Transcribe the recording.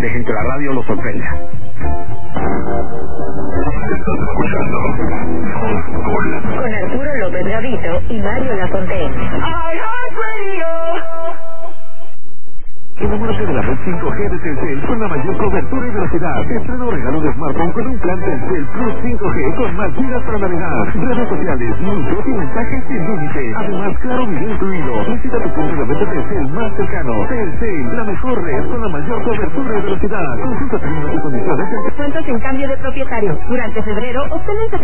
Dejen que la radio los sorprenda. Estás escuchando con Arturo López Gavito y Mario Lafontaine. Enamórate de la red 5G de Telcel con la mayor cobertura y velocidad. Estreno regalo de smartphone con un plan Telcel Plus 5G con más gigas para navegar, redes sociales, minutos y mensajes sin límite. Además, claro video incluido. Visita tu punto de venta Telcel más cercano. Telcel, la mejor red con la mayor cobertura y velocidad. Consulta términos y condiciones. Descuentos en cambio de propietario. Durante febrero obtén